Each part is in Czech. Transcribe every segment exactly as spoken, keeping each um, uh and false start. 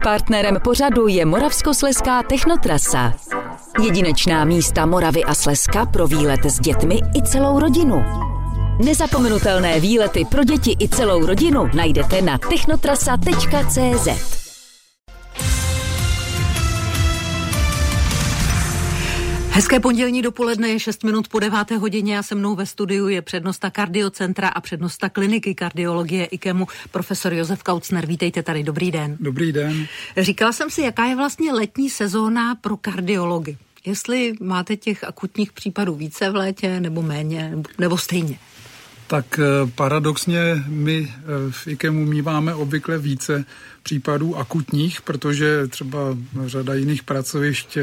Partnerem pořadu je Moravskoslezská technotrasa. Jedinečná místa Moravy a Slezska pro výlet s dětmi i celou rodinu. Nezapomenutelné výlety pro děti i celou rodinu najdete na technotrasa tečka cé zet. Hezké pondělní dopoledne, je šest minut po deváté hodině a se mnou ve studiu je přednosta kardiocentra a přednosta kliniky kardiologie IKEMu, profesor Josef Kaucner. Vítejte tady, dobrý den. Dobrý den. Říkala jsem si, jaká je vlastně letní sezóna pro kardiology. Jestli máte těch akutních případů více v létě, nebo méně, nebo, nebo stejně? Tak paradoxně my v IKEMu míváme obvykle více případů akutních, protože třeba řada jiných pracovišť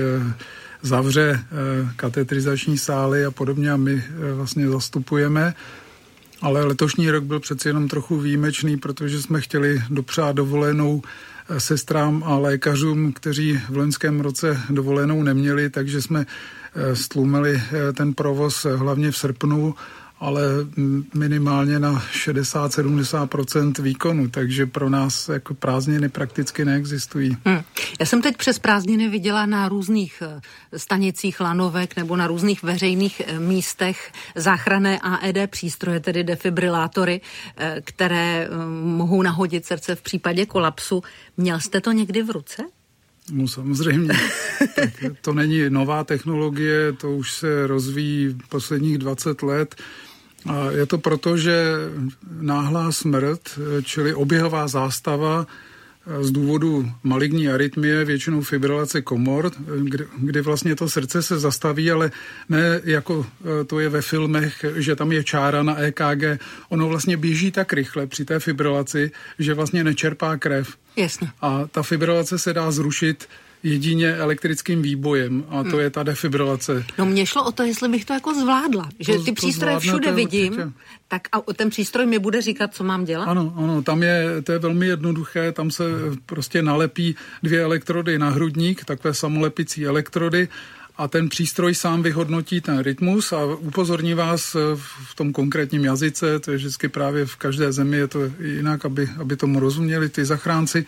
zavře katetrizační sály a podobně a my vlastně zastupujeme. Ale letošní rok byl přeci jenom trochu výjimečný, protože jsme chtěli dopřát dovolenou sestrám a lékařům, kteří v loňském roce dovolenou neměli, takže jsme stlumili ten provoz hlavně v srpnu, ale minimálně na šedesát až sedmdesát procent výkonu, takže pro nás jako prázdniny prakticky neexistují. Hmm. Já jsem teď přes prázdniny viděla na různých stanicích lanovek nebo na různých veřejných místech záchranné A E D přístroje, tedy defibrilátory, které mohou nahodit srdce v případě kolapsu. Měl jste to někdy v ruce? No samozřejmě. Tak to není nová technologie, to už se rozvíjí posledních dvacet let. A je to proto, že náhlá smrt, čili oběhová zástava z důvodu maligní arytmie, většinou fibrilace komor, kdy, kdy vlastně to srdce se zastaví, ale ne jako to je ve filmech, že tam je čára na E K G. Ono vlastně běží tak rychle při té fibrilaci, že vlastně nečerpá krev. Jasně. A ta fibrilace se dá zrušit jedině elektrickým výbojem a to hmm. je ta defibrilace. No mně šlo o to, jestli bych to jako zvládla, že to, ty přístroje všude vidím, určitě. Tak a ten přístroj mi bude říkat, co mám dělat? Ano, ano, tam je, to je velmi jednoduché, tam se prostě nalepí dvě elektrody na hrudník, takové samolepicí elektrody, a ten přístroj sám vyhodnotí ten rytmus a upozorní vás v tom konkrétním jazyce, to je vždycky právě v každé zemi, je to jinak, aby, aby tomu rozuměli ty zachránci.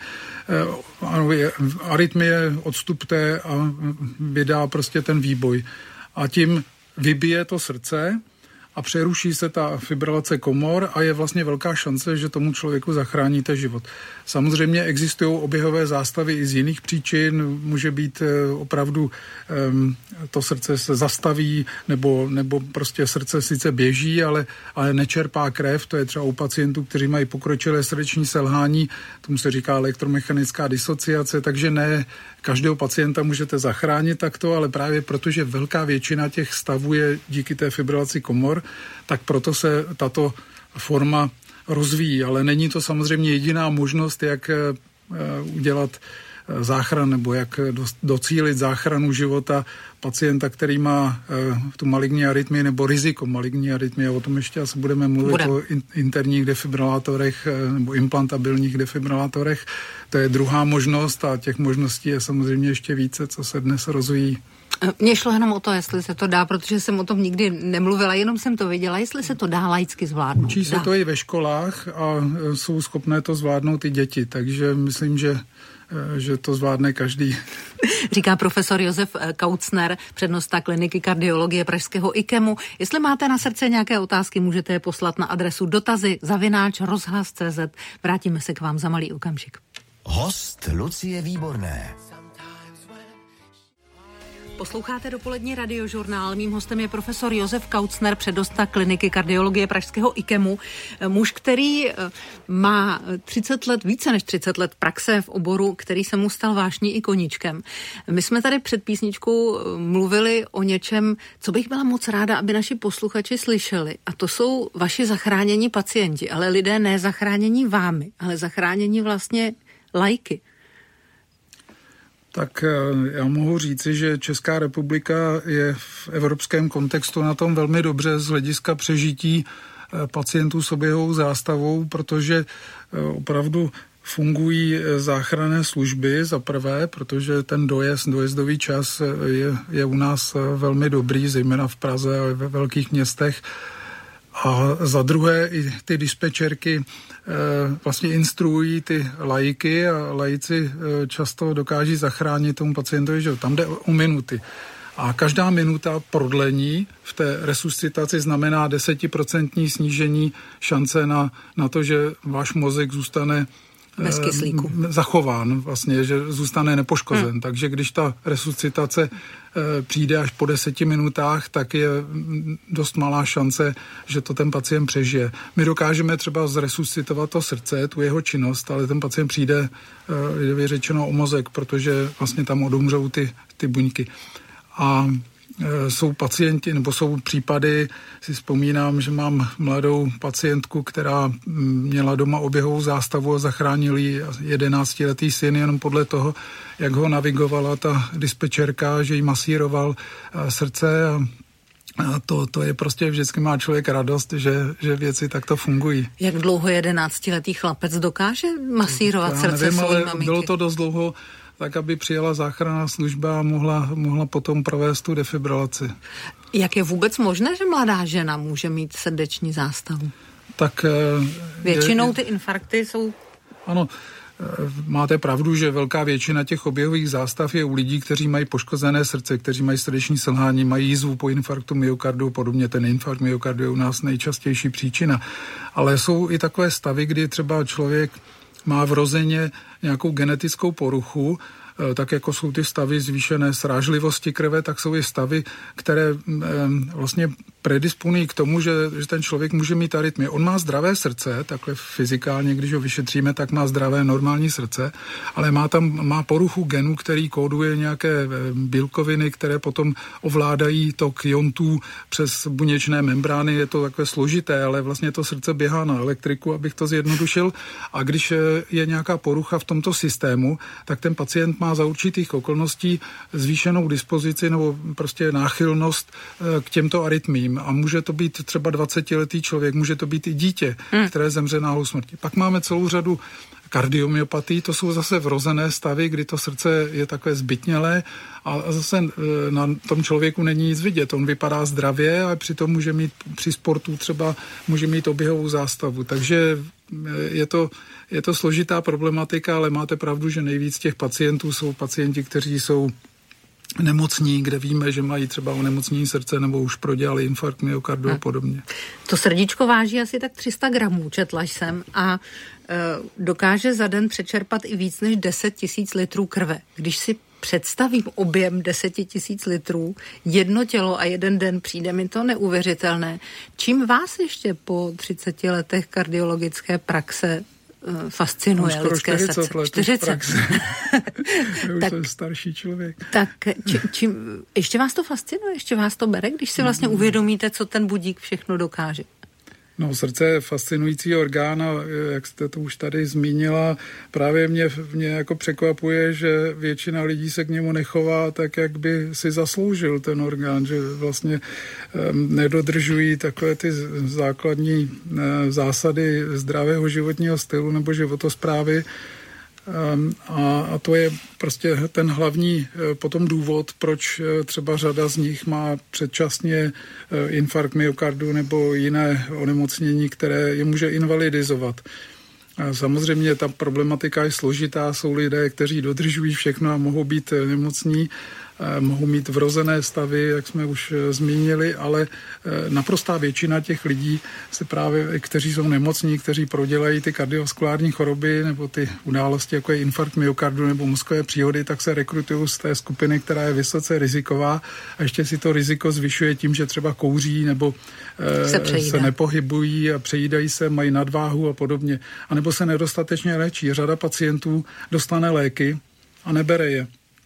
Arytmie odstupte a vydá prostě ten výboj. A tím vybije to srdce a přeruší se ta fibrilace komor a je vlastně velká šance, že tomu člověku zachráníte život. Samozřejmě existují oběhové zástavy i z jiných příčin, může být opravdu um, to srdce se zastaví, nebo, nebo prostě srdce sice běží, ale, ale nečerpá krev, to je třeba u pacientů, kteří mají pokročilé srdeční selhání, tomu se říká elektromechanická disociace, takže ne každého pacienta můžete zachránit takto, ale právě protože velká většina těch stavů je díky té fibrilaci komor, tak proto se tato forma rozvíjí, ale není to samozřejmě jediná možnost, jak udělat záchran nebo jak docílit záchranu života pacienta, který má tu maligní arytmii nebo riziko maligní arytmie. O tom ještě asi budeme mluvit Bude. o interních defibrilátorech nebo implantabilních defibrilátorech. To je druhá možnost a těch možností je samozřejmě ještě více, co se dnes rozvíjí. Mně šlo jenom o to, jestli se to dá, protože jsem o tom nikdy nemluvila, jenom jsem to viděla, jestli se to dá laicky zvládnout. Učí se dá. to i ve školách a jsou schopné to zvládnout i děti, takže myslím, že že to zvládne každý. Říká profesor Josef Kaucner, přednosta kliniky kardiologie pražského IKEMu. Jestli máte na srdce nějaké otázky, můžete je poslat na adresu dotazy zavináč rozhlas tečka cé zet. Vrátíme se k vám za malý okamžik. Host Lucie Výborné. Posloucháte dopolední radiožurnál. Mým hostem je profesor Josef Kaucner, přednosta kliniky kardiologie pražského IKEMu. Muž, který má třicet let, více než třicet let praxe v oboru, který se mu stal vášní i koníčkem. My jsme tady před písničkou mluvili o něčem, co bych byla moc ráda, aby naši posluchači slyšeli. A to jsou vaši zachránění pacienti, ale lidé ne zachránění vámi, ale zachránění vlastně laiky. Tak já mohu říci, že Česká republika je v evropském kontextu na tom velmi dobře z hlediska přežití pacientů s oběhovou zástavou, protože opravdu fungují záchranné služby za prvé, protože ten dojezd, dojezdový čas je, je u nás velmi dobrý, zejména v Praze a ve velkých městech. A za druhé i ty dispečerky vlastně instruují ty laiky a laici často dokáží zachránit tomu pacientovi, že tam jde o minuty. A každá minuta prodlení v té resuscitaci znamená desetiprocentní snížení šance na, na to, že váš mozek zůstane bez kyslíku. Zachován, vlastně, že zůstane nepoškozen. Hmm. Takže když ta resuscitace e, přijde až po deseti minutách, tak je dost malá šance, že to ten pacient přežije. My dokážeme třeba zresuscitovat to srdce, tu jeho činnost, ale ten pacient přijde, e, je vyřečeno o mozek, protože vlastně tam odumřou ty, ty buňky. A e, jsou pacienti, nebo jsou případy, si vzpomínám, že mám mladou pacientku, která měla doma oběhovou zástavu a zachránil jí jedenáctiletý syn jenom podle toho, jak ho navigovala ta dispečerka, že jí masíroval e, srdce a A to, to je prostě, vždycky má člověk radost, že, že věci takto fungují. Jak dlouho jedenáctiletý chlapec dokáže masírovat srdce nevím, svojí ale maminky? Bylo to dost dlouho, tak aby přijela záchranná služba a mohla, mohla potom provést tu defibrilaci. Jak je vůbec možné, že mladá žena může mít srdeční zástavu? Tak většinou je, ty infarkty jsou... Ano, máte pravdu, že velká většina těch oběhových zástav je u lidí, kteří mají poškozené srdce, kteří mají srdeční selhání, mají jízvu po infarktu myokardu, podobně ten infarkt myokardu je u nás nejčastější příčina. Ale jsou i takové stavy, kdy třeba člověk má vrozeně nějakou genetickou poruchu, tak jako jsou ty stavy zvýšené srážlivosti krve, tak jsou i stavy, které vlastně predisponují k tomu, že, že ten člověk může mít arytmie. On má zdravé srdce, takhle fyzikálně, když ho vyšetříme, tak má zdravé normální srdce, ale má tam má poruchu genu, který kóduje nějaké bílkoviny, které potom ovládají tok iontů přes buněčné membrány. Je to takové složité, ale vlastně to srdce běhá na elektriku, abych to zjednodušil. A když je nějaká porucha v tomto systému, tak ten pacient má za určitých okolností zvýšenou dispozici nebo prostě náchylnost k těmto arytmím. A může to být třeba dvacetiletý člověk, může to být i dítě, hmm. které zemře náhlou smrtí. Pak máme celou řadu kardiomyopatí, to jsou zase vrozené stavy, kdy to srdce je takové zbytnělé a zase na tom člověku není nic vidět. On vypadá zdravě a přitom může mít při sportu třeba může mít oběhovou zástavu. Takže je to, je to složitá problematika, ale máte pravdu, že nejvíc těch pacientů jsou pacienti, kteří jsou nemocní, kde víme, že mají třeba onemocnění srdce nebo už prodělali infarkt myokardu a podobně. To srdíčko váží asi tak tři sta gramů, četla jsem, a e, dokáže za den přečerpat i víc než deset tisíc litrů krve. Když si představím objem deset tisíc litrů, jedno tělo a jeden den, přijde mi to neuvěřitelné. Čím vás ještě po třiceti letech kardiologické praxe fascinuje lidské srdce? čtyřicet Já už tak, jsem starší člověk. Tak či, čím, ještě vás to fascinuje? Ještě vás to bere, když si vlastně uvědomíte, co ten budík všechno dokáže? No, srdce je fascinující orgán a jak jste to už tady zmínila, právě mě, mě jako překvapuje, že většina lidí se k němu nechová tak, jak by si zasloužil ten orgán, že vlastně um, nedodržují takové ty základní uh, zásady zdravého životního stylu nebo životosprávy. Um, a, a to je prostě ten hlavní uh, potom důvod, proč uh, třeba řada z nich má předčasně uh, infarkt myokardu nebo jiné onemocnění, které je může invalidizovat. A samozřejmě ta problematika je složitá, jsou lidé, kteří dodržují všechno a mohou být nemocní, mohou mít vrozené stavy, jak jsme už zmínili, ale naprostá většina těch lidí, se právě, kteří jsou nemocní, kteří prodělají ty kardiovaskulární choroby nebo ty události, jako je infarkt myokardu nebo mozkové příhody, tak se rekrutují z té skupiny, která je vysoce riziková a ještě si to riziko zvyšuje tím, že třeba kouří nebo se, se nepohybují a přejídají se, mají nadváhu a podobně. A nebo se nedostatečně léčí. Řada pacientů dostane léky a nebere je.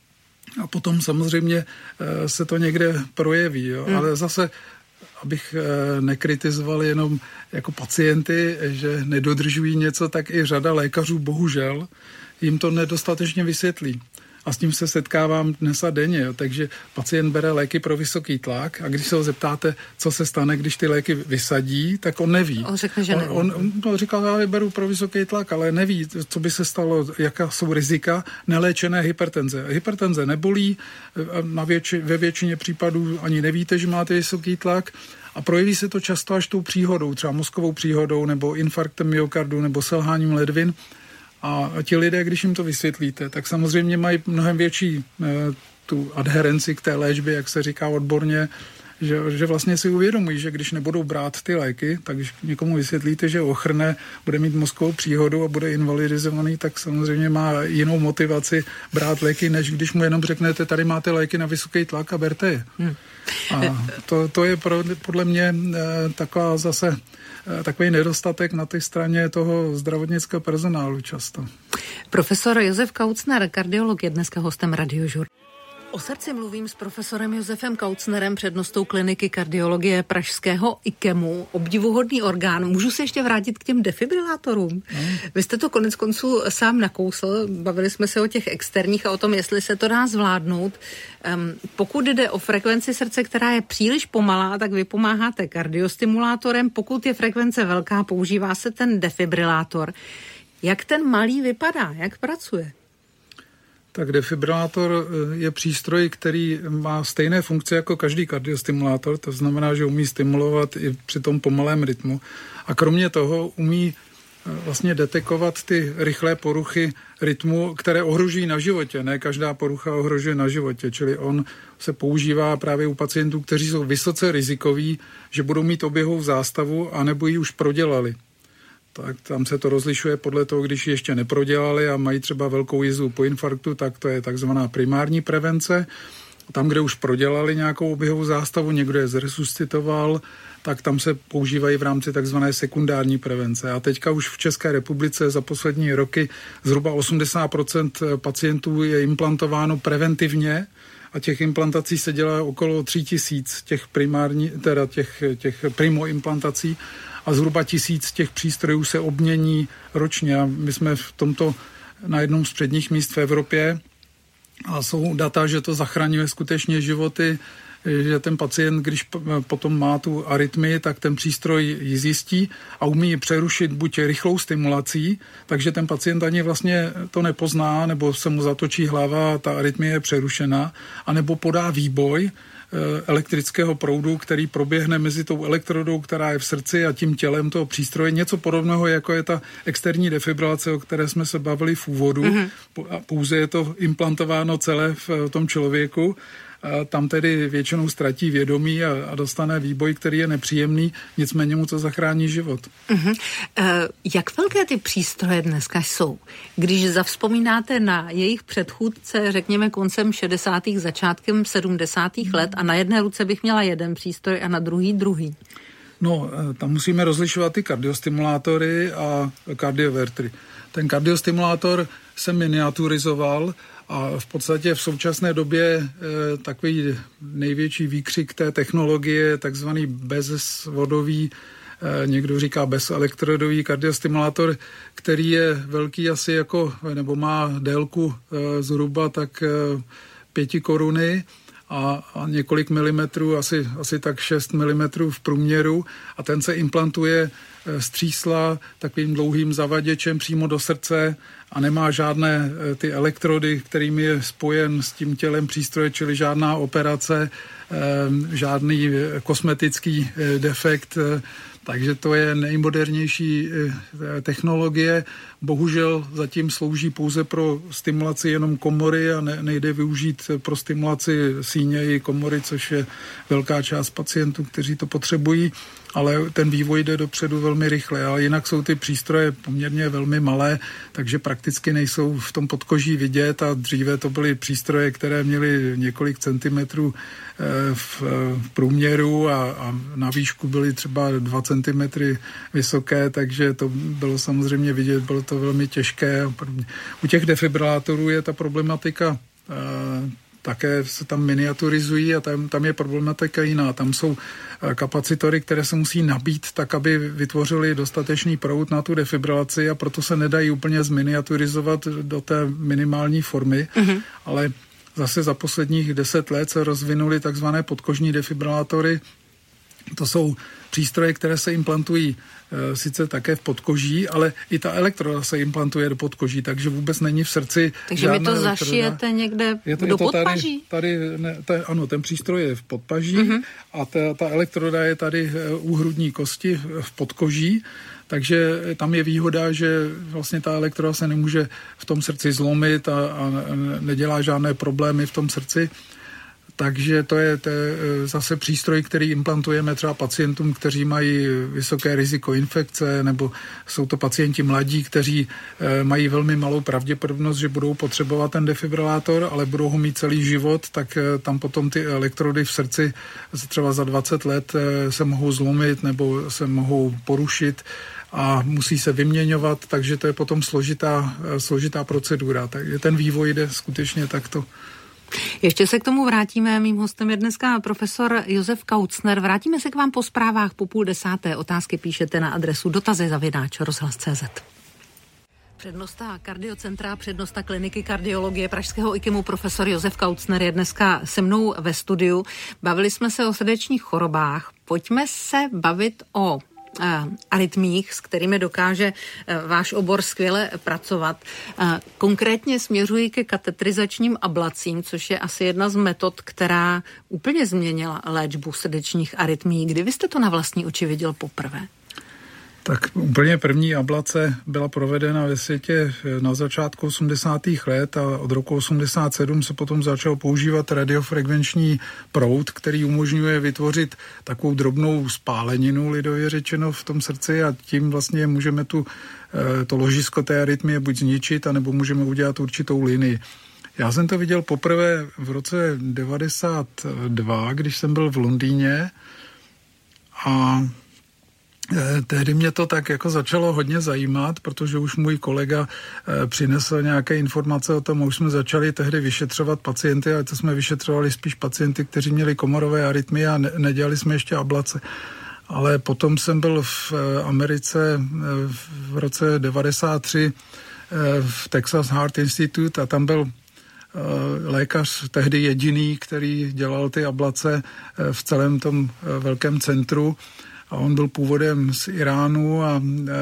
A potom samozřejmě se to někde projeví. Jo. Hmm. Ale zase, abych nekritizoval jenom jako pacienty, že nedodržují něco, tak i řada lékařů bohužel jim to nedostatečně vysvětlí. a s tím se setkávám dnes a denně. Jo. Takže pacient bere léky pro vysoký tlak a když se ho zeptáte, co se stane, když ty léky vysadí, tak on neví. On řekne, že neví. On, on, on říkal, já beru pro vysoký tlak, ale neví, co by se stalo, jaká jsou rizika neléčené hypertenze. Hypertenze nebolí, na větši, ve většině případů ani nevíte, že máte vysoký tlak a projeví se to často až tou příhodou, třeba mozkovou příhodou nebo infarktem myokardu nebo selháním ledvin. A ti lidé, když jim to vysvětlíte, tak samozřejmě mají mnohem větší e, tu adherenci k té léčbě, jak se říká odborně, že, že vlastně si uvědomují, že když nebudou brát ty léky, tak když někomu vysvětlíte, že ochrne, bude mít mozkovou příhodu a bude invalidizovaný, tak samozřejmě má jinou motivaci brát léky, než když mu jenom řeknete, tady máte léky na vysoký tlak a berte je. Hmm. A to, to je pro, podle mě e, taková zase e, takový nedostatek na té straně toho zdravotnického personálu často. Profesor Josef Kaucner, kardiolog, je dneska hostem Radiožurnálu. O srdci mluvím s profesorem Josefem Kaucnerem, přednostou kliniky kardiologie pražského IKEMu. Obdivuhodný orgán. Můžu se ještě vrátit k těm defibrilátorům? No. Vy jste to konec konců sám nakousl. Bavili jsme se o těch externích a o tom, jestli se to dá zvládnout. Um, pokud jde o frekvenci srdce, která je příliš pomalá, tak vy pomáháte kardiostimulátorem. Pokud je frekvence velká, používá se ten defibrilátor. Jak ten malý vypadá? Jak pracuje? Tak defibrilátor je přístroj, který má stejné funkce jako každý kardiostimulátor, to znamená, že umí stimulovat i při tom pomalém rytmu. A kromě toho umí vlastně detekovat ty rychlé poruchy rytmu, které ohrožují na životě. Ne každá porucha ohrožuje na životě, čili on se používá právě u pacientů, kteří jsou vysoce rizikoví, že budou mít oběhovou zástavu anebo ji už prodělali. Tak tam se to rozlišuje podle toho, když ji ještě neprodělali a mají třeba velkou jízdu po infarktu, tak to je takzvaná primární prevence. Tam, kde už prodělali nějakou oběhovou zástavu, někdo je zresuscitoval, tak tam se používají v rámci takzvané sekundární prevence. A teďka už v České republice za poslední roky zhruba osmdesát procent pacientů je implantováno preventivně a těch implantací se dělá okolo tři tisíc těch primární, teda těch, těch primo implantací a zhruba tisíc těch přístrojů se obmění ročně. A my jsme v tomto na jednom z předních míst v Evropě a jsou data, že to zachraňuje skutečně životy, že ten pacient, když potom má tu arytmii, tak ten přístroj ji zjistí a umí ji přerušit buď rychlou stimulací, takže ten pacient ani vlastně to nepozná, nebo se mu zatočí hlava a ta arytmie je přerušena, anebo podá výboj elektrického proudu, který proběhne mezi tou elektrodou, která je v srdci a tím tělem toho přístroje. Něco podobného, jako je ta externí defibrilace, o které jsme se bavili v úvodu. Mm-hmm. Pouze je to implantováno celé v tom člověku. A tam tedy většinou ztratí vědomí a, a dostane výboj, který je nepříjemný, nicméně mu to zachrání život. Uh-huh. Uh, jak velké ty přístroje dneska jsou? Když zavzpomínáte na jejich předchůdce, řekněme koncem šedesátých, začátkem sedmdesátých let a na jedné ruce bych měla jeden přístroj a na druhý druhý. No, tam musíme rozlišovat ty kardiostimulátory a kardiovertery. Ten kardiostimulátor se miniaturizoval a v podstatě v současné době e, takový největší výkřik té technologie je takzvaný bezvodový, e, někdo říká bezeelektrodový kardiostimulátor, který je velký asi jako, nebo má délku e, zhruba tak e, pěti koruny a, a několik milimetrů, asi, asi tak šest milimetrů v průměru a ten se implantuje z třísla takovým dlouhým zavaděčem přímo do srdce a nemá žádné ty elektrody, kterými je spojen s tím tělem přístroje, čili žádná operace, žádný kosmetický defekt, takže to je nejmodernější technologie. Bohužel zatím slouží pouze pro stimulaci jenom komory a ne, nejde využít pro stimulaci síně i komory, což je velká část pacientů, kteří to potřebují, ale ten vývoj jde dopředu velmi rychle. Ale jinak jsou ty přístroje poměrně velmi malé, takže prakticky nejsou v tom podkoží vidět a dříve to byly přístroje, které měly několik centimetrů v průměru a, a na výšku byly třeba dva centimetry vysoké, takže to bylo samozřejmě vidět, bylo to velmi těžké. U těch defibrilátorů je ta problematika také se tam miniaturizují a tam, tam je problematika jiná. Tam jsou kapacitory, které se musí nabít tak, aby vytvořili dostatečný proud na tu defibrilaci a proto se nedají úplně zminiaturizovat do té minimální formy, mm-hmm. ale zase za posledních deset let se rozvinuly takzvané podkožní defibrilátory. To jsou přístroje, které se implantují e, sice také v podkoží, ale i ta elektroda se implantuje do podkoží, takže vůbec není v srdci. Takže mi to elektroda. Zašijete někde je to, do je to podpaží? Tady, tady ne, ta, ano, ten přístroj je v podpaží uh-huh. a ta, ta elektroda je tady u hrudní kosti v podkoží, takže tam je výhoda, že vlastně ta elektroda se nemůže v tom srdci zlomit a, a nedělá žádné problémy v tom srdci. Takže to je, to je zase přístroj, který implantujeme třeba pacientům, kteří mají vysoké riziko infekce, nebo jsou to pacienti mladí, kteří mají velmi malou pravděpodobnost, že budou potřebovat ten defibrilátor, ale budou ho mít celý život, tak tam potom ty elektrody v srdci třeba za dvacet let se mohou zlomit nebo se mohou porušit a musí se vyměňovat, takže to je potom složitá, složitá procedura. Takže ten vývoj jde skutečně takto. Ještě se k tomu vrátíme. Mým hostem je dneska profesor Josef Kaucner. Vrátíme se k vám po zprávách po půl desáté. Otázky píšete na adresu dotazy zavináč rozhlas tečka cé zet. Přednosta kardiocentra, přednosta kliniky kardiologie pražského IKEMu profesor Josef Kaucner je dneska se mnou ve studiu. Bavili jsme se o srdečních chorobách. Pojďme se bavit o arytmích, s kterými dokáže váš obor skvěle pracovat. Konkrétně směřují ke katetrizačním ablacím, což je asi jedna z metod, která úplně změnila léčbu srdečních arytmií. Kdy vy jste to na vlastní oči viděl poprvé? Tak úplně první ablace byla provedena ve světě na začátku osmdesátých let a od roku osmdesát sedm se potom začal používat radiofrekvenční proud, který umožňuje vytvořit takovou drobnou spáleninu, lidově řečeno, v tom srdci a tím vlastně můžeme tu, to ložisko té arytmie buď zničit, anebo můžeme udělat určitou linii. Já jsem to viděl poprvé v roce devadesát dva, když jsem byl v Londýně a tehdy mě to tak jako začalo hodně zajímat, protože už můj kolega přinesl nějaké informace o tom, už jsme začali tehdy vyšetřovat pacienty, ale to jsme vyšetřovali spíš pacienty, kteří měli komorové arytmie a ne- nedělali jsme ještě ablace. Ale potom jsem byl v Americe v roce devadesát tři v Texas Heart Institute a tam byl lékař tehdy jediný, který dělal ty ablace v celém tom velkém centru. A on byl původem z Iránu a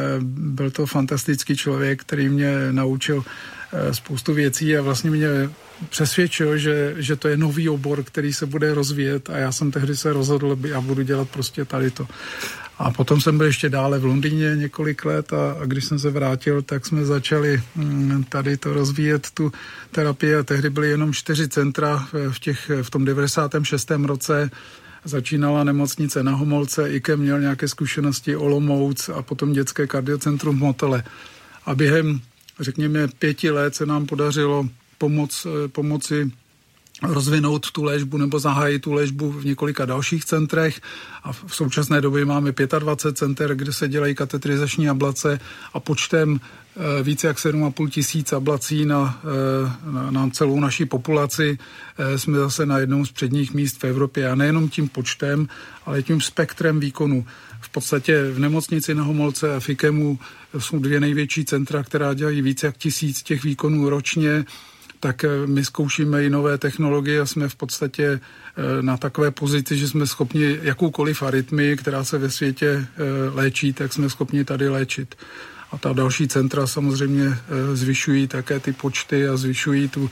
byl to fantastický člověk, který mě naučil spoustu věcí a vlastně mě přesvědčil, že, že to je nový obor, který se bude rozvíjet a já jsem tehdy se rozhodl, že já budu dělat prostě tady to. A potom jsem byl ještě dále v Londýně několik let a, a když jsem se vrátil, tak jsme začali hm, tady to rozvíjet, tu terapii a tehdy byly jenom čtyři centra v, těch, v tom devadesátém šestém roce. Začínala nemocnice na Homolce, IKEM měl nějaké zkušenosti, Olomouc a potom dětské kardiocentrum v Motole. A během, řekněme, pěti let se nám podařilo pomoc, pomoci rozvinout tu léčbu nebo zahájit tu léčbu v několika dalších centrech a v současné době máme dvacet pět center, kde se dělají katetrizační ablace a počtem více jak sedm a půl tisíc ablací na, na, na celou naší populaci jsme zase na jednom z předních míst v Evropě a nejenom tím počtem, ale tím spektrem výkonu. V podstatě v nemocnici na Homolce a v IKEMu jsou dvě největší centra, která dělají více jak tisíc těch výkonů ročně, tak my zkoušíme i nové technologie a jsme v podstatě na takové pozici, že jsme schopni jakoukoliv arytmii, která se ve světě léčí, tak jsme schopni tady léčit. A ta další centra samozřejmě zvyšují také ty počty a zvyšují tu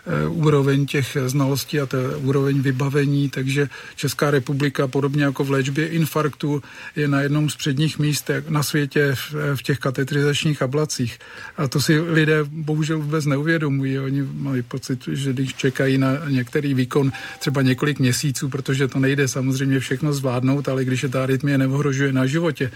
úroveň těch znalostí a té úroveň vybavení, takže Česká republika, podobně jako v léčbě infarktu, je na jednom z předních míst na světě v těch katetrizačních ablacích. A to si lidé bohužel vůbec neuvědomují. Oni mají pocit, že když čekají na některý výkon třeba několik měsíců, protože to nejde samozřejmě všechno zvládnout, ale když je ta arytmie neohrožuje na životě,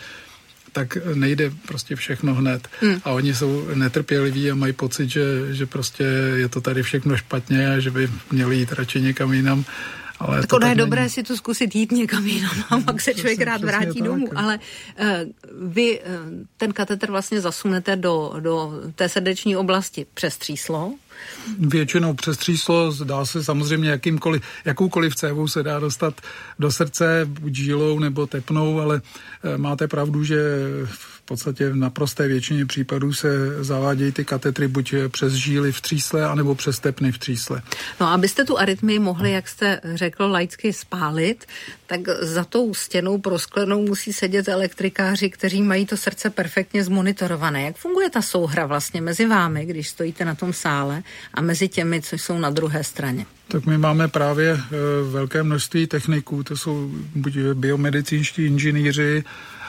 tak nejde prostě všechno hned. Hmm. A oni jsou netrpěliví a mají pocit, že, že prostě je to tady všechno špatně a že by měli jít radši někam jinam. Ale tak ono je dobré není... si to zkusit jít někam jinam a pak se člověk rád vrátí domů. Ale uh, vy uh, ten katetr vlastně zasunete do, do té srdeční oblasti přes tříslo Většinou přes tříslo, dá se samozřejmě jakýmkoliv, jakoukoliv cévou se dá dostat do srdce, buď žílou nebo tepnou, ale máte pravdu, že v podstatě v naprosté většině případů se zavádějí ty katetry buď přes žíly v třísle, anebo přes tepny v třísle. No a abyste tu arytmii mohli, jak jste řekl, laicky spálit, tak za tou stěnou prosklenou musí sedět elektrikáři, kteří mají to srdce perfektně zmonitorované. Jak funguje ta souhra vlastně mezi vámi, když stojíte na tom sále, a mezi těmi, co jsou na druhé straně? Tak my máme právě e, velké množství techniků, to jsou buď biomedicínští inženýři,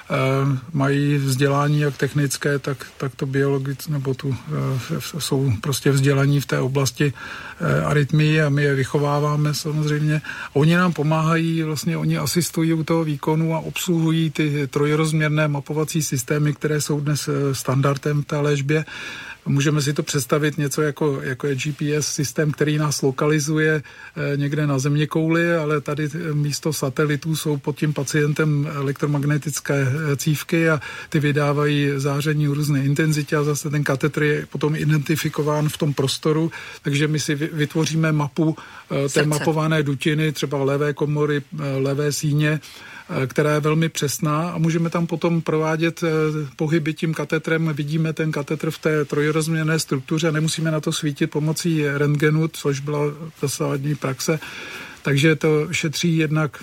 e, mají vzdělání jak technické, tak, tak to biologické, nebo tu e, jsou prostě vzdělaní v té oblasti e, arytmii a my je vychováváme samozřejmě. Oni nám pomáhají, vlastně oni asistují u toho výkonu a obsluhují ty trojrozměrné mapovací systémy, které jsou dnes standardem v té léčbě. Můžeme si to představit něco jako, jako je G P S systém, který nás lokalizuje eh, někde na zeměkouli, ale tady místo satelitů jsou pod tím pacientem elektromagnetické cívky a ty vydávají záření v různé intenzitě a zase ten katetr je potom identifikován v tom prostoru, takže my si vytvoříme mapu eh, té Srdce. mapované dutiny, třeba levé komory, eh, levé síně, která je velmi přesná a můžeme tam potom provádět pohyby tím katetrem. Vidíme ten katetr v té trojrozměrné struktuře, nemusíme na to svítit pomocí rentgenu, což byla dosavadní praxe. Takže to šetří jednak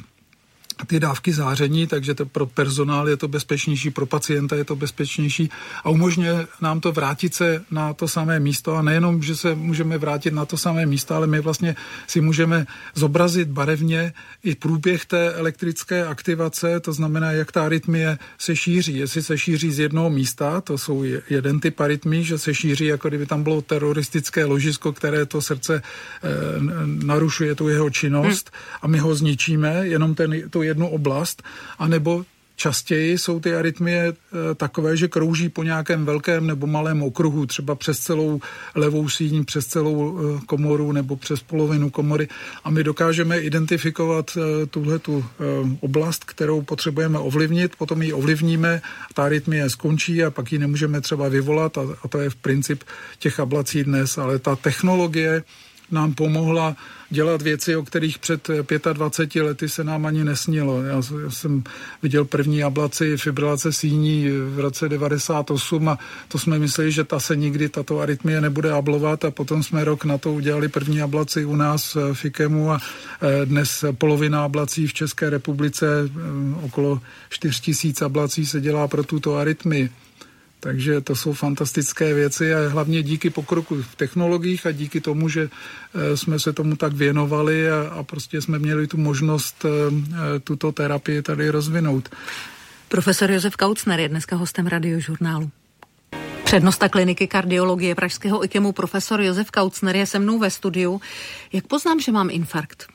ty dávky záření, takže to pro personál je to bezpečnější, pro pacienta je to bezpečnější a umožňuje nám to vrátit se na to samé místo a nejenom, že se můžeme vrátit na to samé místo, ale my vlastně si můžeme zobrazit barevně i průběh té elektrické aktivace, to znamená, jak ta arytmie se šíří. Jestli se šíří z jednoho místa, to jsou jeden typ arytmí, že se šíří, jako kdyby tam bylo teroristické ložisko, které to srdce eh, narušuje tu jeho činnost hmm. a my ho zničíme, jenom ten, tu jednu oblast, anebo častěji jsou ty arytmie e, takové, že krouží po nějakém velkém nebo malém okruhu, třeba přes celou levou síň, přes celou e, komoru nebo přes polovinu komory a my dokážeme identifikovat e, tuhletu e, oblast, kterou potřebujeme ovlivnit, potom ji ovlivníme, ta arytmie skončí a pak ji nemůžeme třeba vyvolat a, a to je v princip těch ablací dnes, ale ta technologie nám pomohla dělat věci, o kterých před dvaceti pěti lety se nám ani nesnilo. Já, já jsem viděl první ablaci fibrilace síní v roce devadesát osm a to jsme mysleli, že ta se nikdy, tato arytmie nebude ablovat a potom jsme rok na to udělali první ablaci u nás v IKEMu a dnes polovina ablací v České republice, okolo čtyři tisíce ablací se dělá pro tuto arytmii. Takže to jsou fantastické věci a hlavně díky pokroku v technologiích a díky tomu, že jsme se tomu tak věnovali a, a prostě jsme měli tu možnost tuto terapii tady rozvinout. Profesor Josef Kaucner je dneska hostem Radiožurnálu. Přednosta kliniky kardiologie pražského IKEMu profesor Josef Kaucner je se mnou ve studiu. Jak poznám, že mám infarkt?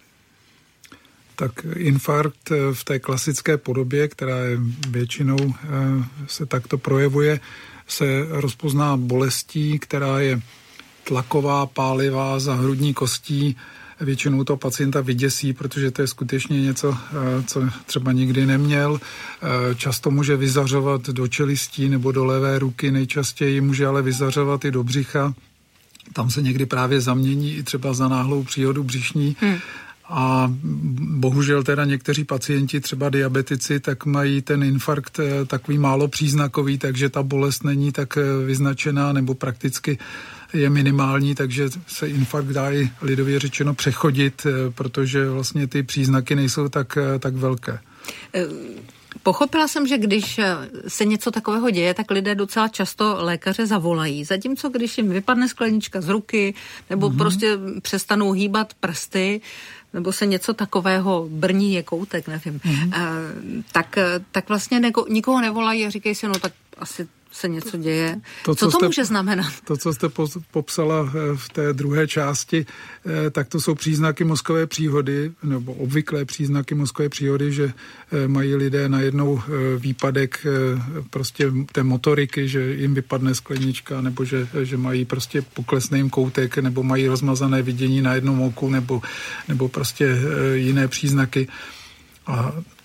Tak infarkt v té klasické podobě, která je většinou se takto projevuje, se rozpozná bolestí, která je tlaková, pálivá, za hrudní kostí. Většinou to pacienta vyděsí, protože to je skutečně něco, co třeba nikdy neměl. Často může vyzařovat do čelistí nebo do levé ruky, nejčastěji může ale vyzařovat i do břicha. Tam se někdy právě zamění i třeba za náhlou příhodu břišní. Hmm. A bohužel teda někteří pacienti, třeba diabetici, tak mají ten infarkt takový málo příznakový, takže ta bolest není tak vyznačená nebo prakticky je minimální, takže se infarkt dá i lidově řečeno přechodit, protože vlastně ty příznaky nejsou tak, tak velké. Pochopila jsem, že když se něco takového děje, tak lidé docela často lékaře zavolají. Zatímco když jim vypadne sklenička z ruky, nebo mm-hmm. prostě přestanou hýbat prsty, nebo se něco takového brní je koutek, nevím, mm-hmm. tak, tak vlastně neko, nikoho nevolají a říkají si, no tak asi se něco děje. To, co, co to jste, může znamenat? To, co jste popsala v té druhé části, tak to jsou příznaky mozkové příhody, nebo obvyklé příznaky mozkové příhody, že mají lidé najednou výpadek prostě té motoriky, že jim vypadne sklenička, nebo že, že mají prostě poklesne jim koutek, nebo mají rozmazané vidění na jednom oku, nebo, nebo prostě jiné příznaky. A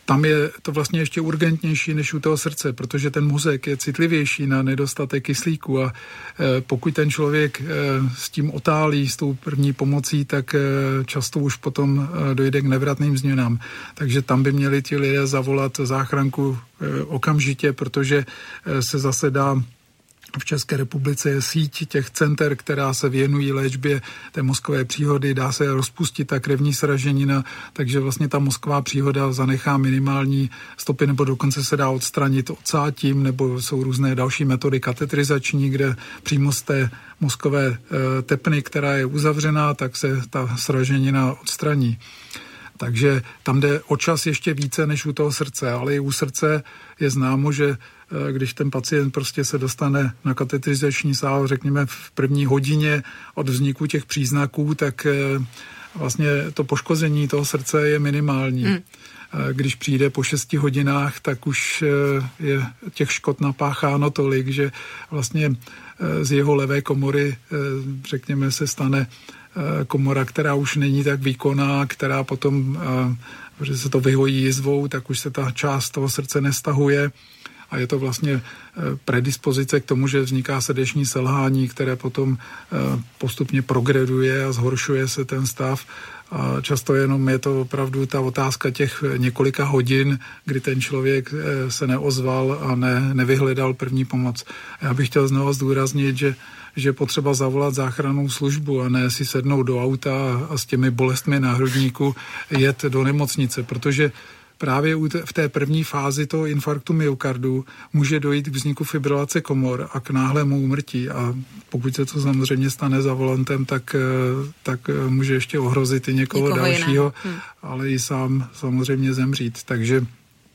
tam je to vlastně ještě urgentnější než u toho srdce, protože ten mozek je citlivější na nedostatek kyslíku a pokud ten člověk s tím otálí, s tou první pomocí, tak často už potom dojde k nevratným změnám. Takže tam by měli ti lidé zavolat záchranku okamžitě, protože se zase dá v České republice je síť těch center, která se věnují léčbě té mozkové příhody, dá se rozpustit ta krevní sraženina, takže vlastně ta mozková příhoda zanechá minimální stopy, nebo dokonce se dá odstranit odsátím, nebo jsou různé další metody katetrizační, kde přímo z té mozkové tepny, která je uzavřená, tak se ta sraženina odstraní. Takže tam jde o čas ještě více než u toho srdce, ale i u srdce je známo, že když ten pacient prostě se dostane na katetrizační sál, řekněme v první hodině od vzniku těch příznaků, tak vlastně to poškození toho srdce je minimální. Hmm. Když přijde po šesti hodinách, tak už je těch škod napácháno tolik, že vlastně z jeho levé komory, řekněme, se stane komora, která už není tak výkonná, která potom, že se to vyhojí jizvou, tak už se ta část toho srdce nestahuje a je to vlastně predispozice k tomu, že vzniká srdeční selhání, které potom postupně progreduje a zhoršuje se ten stav. A často jenom je to opravdu ta otázka těch několika hodin, kdy ten člověk se neozval a ne, nevyhledal první pomoc. Já bych chtěl znovu zdůraznit, že že potřeba zavolat záchrannou službu a ne si sednout do auta a s těmi bolestmi na hrudníku jet do nemocnice, protože právě v té první fázi toho infarktu myokardu může dojít k vzniku fibrilace komor a k náhlému úmrtí a pokud se to samozřejmě stane za volantem, tak, tak může ještě ohrozit i někoho, někoho dalšího, hm. ale i sám samozřejmě zemřít. Takže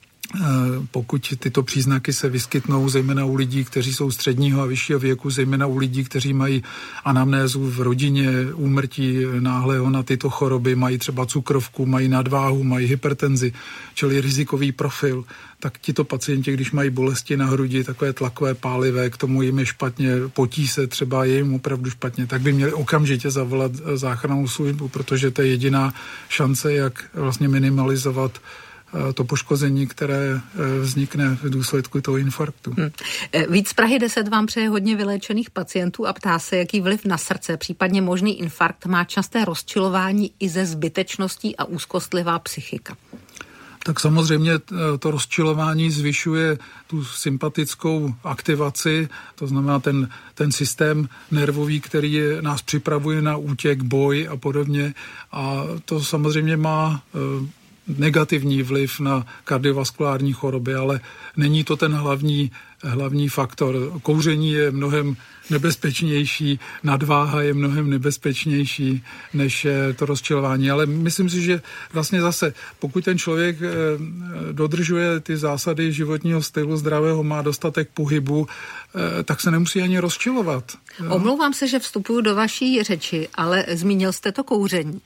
pokud tyto příznaky se vyskytnou zejména u lidí, kteří jsou středního a vyššího věku, zejména u lidí, kteří mají anamnézu v rodině, úmrtí náhlého na tyto choroby, mají třeba cukrovku, mají nadváhu, mají hypertenzi, čili rizikový profil, tak tito pacienti, když mají bolesti na hrudi, takové tlakové pálivé, k tomu jim je špatně, potí se třeba, je jim opravdu špatně, tak by měli okamžitě zavolat záchrannou službu, protože to je jediná šance, jak vlastně minimalizovat to poškození, které vznikne v důsledku toho infarktu. Hmm. Víc z Prahy deset vám přeje hodně vyléčených pacientů a ptá se, jaký vliv na srdce, případně možný infarkt má časté rozčilování i ze zbytečností a úzkostlivá psychika. Tak samozřejmě to rozčilování zvyšuje tu sympatickou aktivaci, to znamená ten, ten systém nervový, který je, nás připravuje na útěk, boj a podobně. A to samozřejmě má negativní vliv na kardiovaskulární choroby, ale není to ten hlavní, hlavní faktor. Kouření je mnohem nebezpečnější, nadváha je mnohem nebezpečnější než to rozčilování, ale myslím si, že vlastně zase, pokud ten člověk dodržuje ty zásady životního stylu zdravého, má dostatek pohybu, tak se nemusí ani rozčilovat. Omlouvám se, že vstupuju do vaší řeči, ale zmínil jste to kouření.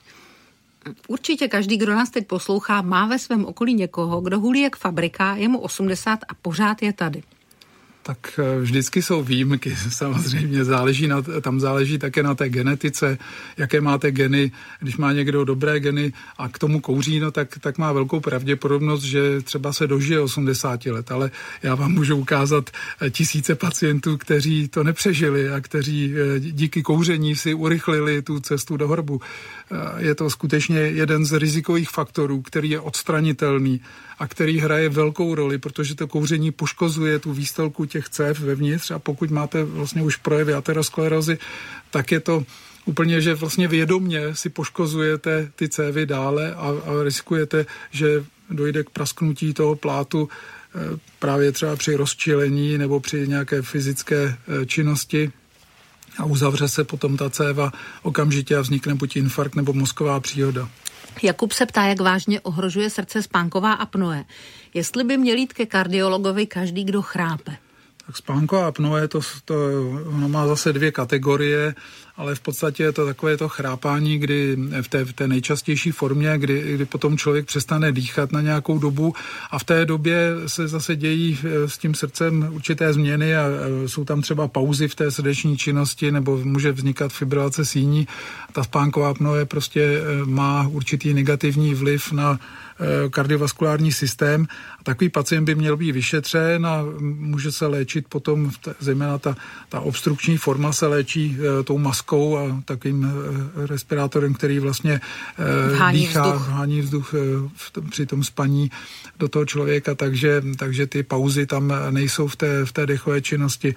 Určitě každý, kdo nás teď poslouchá, má ve svém okolí někoho, kdo hulí jak fabrika, je mu osmdesát a pořád je tady. Tak vždycky jsou výjimky, samozřejmě záleží na, tam záleží také na té genetice, jaké máte geny. Když má někdo dobré geny a k tomu kouří, no tak, tak má velkou pravděpodobnost, že třeba se dožije osmdesáti let, ale já vám můžu ukázat tisíce pacientů, kteří to nepřežili a kteří díky kouření si urychlili tu cestu do hrobu. Je to skutečně jeden z rizikových faktorů, který je odstranitelný a který hraje velkou roli, protože to kouření poškozuje tu výstelku těch cév vevnitř a pokud máte vlastně už projevy aterosklerózy, tak je to úplně, že vlastně vědomně si poškozujete ty cévy dále a, a riskujete, že dojde k prasknutí toho plátu právě třeba při rozčilení nebo při nějaké fyzické činnosti a uzavře se potom ta céva okamžitě a vznikne buď infarkt nebo mozková příhoda. Jakub se ptá, jak vážně ohrožuje srdce spánková apnoe. Jestli by měl jít ke kardiologovi každý, kdo chrápe. Tak spánková apnoe, to, to ono má zase dvě kategorie ale v podstatě je to takové to chrápání, kdy v té, v té nejčastější formě, kdy, kdy potom člověk přestane dýchat na nějakou dobu a v té době se zase dějí s tím srdcem určité změny a jsou tam třeba pauzy v té srdeční činnosti nebo může vznikat fibrilace síní. Ta spánková apnoe prostě má určitý negativní vliv na kardiovaskulární systém. A takový pacient by měl být vyšetřen a může se léčit potom, zejména ta, ta obstrukční forma se léčí e, tou maskou a takovým e, respirátorem, který vlastně e, hání dýchá, vzduch. hání vzduch e, v tom, při tom spaní do toho člověka, takže, takže ty pauzy tam nejsou v té, v té dechové činnosti.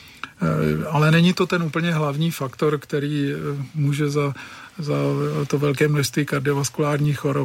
E, ale není to ten úplně hlavní faktor, který e, může za za to velké množství kardiovaskulárních chorob.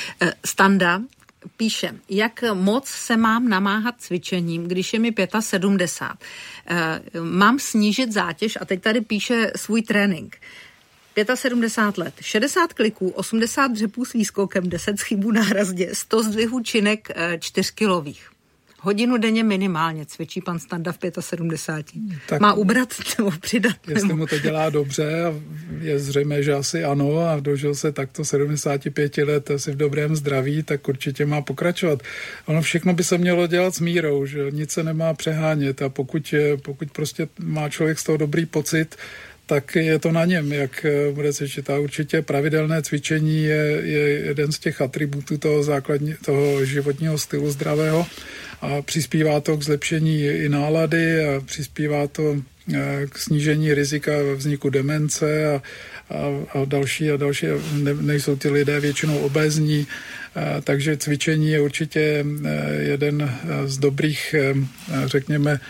Standa píše, jak moc se mám namáhat cvičením, když je mi sedmdesát pět. Mám snížit zátěž a teď tady píše svůj trénink. sedmdesát pět let, šedesát kliků, osmdesát dřepů s výskokem, deset schybů na hrazdě, sto zdvihů činek čtyřkilových. Hodinu denně minimálně cvičí pan Standa v sedmdesát pět. Tak má ubrat nebo přidat? Jestli nebo... mu to dělá dobře, a je zřejmé, že asi ano a dožil se takto sedmdesát pět let asi v dobrém zdraví, tak určitě má pokračovat. Ono všechno by se mělo dělat s mírou, že nic se nemá přehánět a pokud, pokud prostě má člověk z toho dobrý pocit, tak je to na něm, jak bude cvičit. A určitě pravidelné cvičení je, je jeden z těch atributů toho základní, toho životního stylu zdravého a přispívá to k zlepšení i nálady a přispívá to k snížení rizika vzniku demence a, a, a další a další. Ne, nejsou ty lidé většinou obézní, a, takže cvičení je určitě jeden z dobrých, řekněme,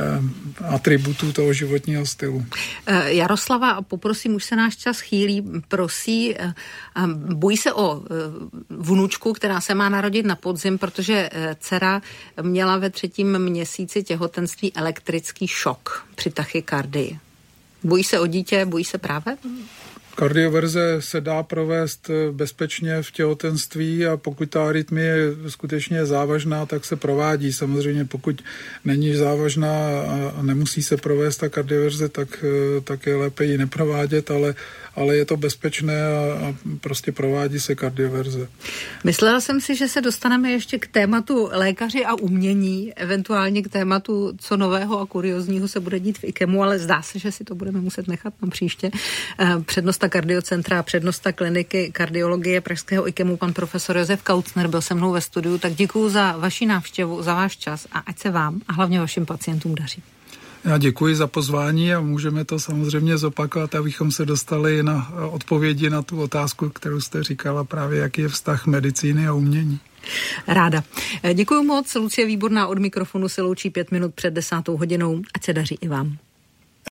atributů toho životního stylu. Jaroslava, poprosím, už se náš čas chýlí, prosí, bojí se o vnučku, která se má narodit na podzim, protože dcera měla ve třetím měsíci těhotenství elektrický šok při tachykardii. Bojí se o dítě, bojí se právě? Kardioverze se dá provést bezpečně v těhotenství a pokud ta arytmie je skutečně závažná, tak se provádí. Samozřejmě pokud není závažná a nemusí se provést ta kardioverze, tak, tak je lépe ji neprovádět, ale, ale je to bezpečné a, a prostě provádí se kardioverze. Myslela jsem si, že se dostaneme ještě k tématu lékaři a umění, eventuálně k tématu, co nového a kuriozního se bude dít v IKEMu, ale zdá se, že si to budeme muset nechat na příště. Přednosta kardiocentra a přednosta kliniky kardiologie pražského IKEMu, pan profesor Josef Kaucner, byl se mnou ve studiu, tak děkuju za vaši návštěvu, za váš čas a ať se vám a hlavně vašim pacientům daří. Já děkuji za pozvání a můžeme to samozřejmě zopakovat, abychom se dostali na odpovědi na tu otázku, kterou jste říkala, právě jaký je vztah medicíny a umění. Ráda. Děkuji moc. Lucie Výborná od mikrofonu se loučí pět minut před desátou hodinou. Ať se daří i vám.